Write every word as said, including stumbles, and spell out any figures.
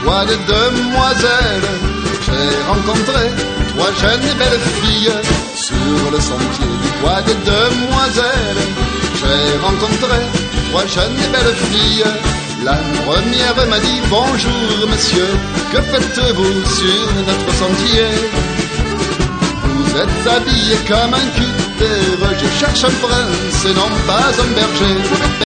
bois de demoiselles. J'ai rencontré trois jeunes et belles filles sur le sentier du bois de demoiselles. J'ai rencontré trois jeunes et belles filles. La première m'a dit bonjour monsieur, que faites-vous sur notre sentier? Vous êtes habillé comme un cutter, je cherche un prince et non pas un berger.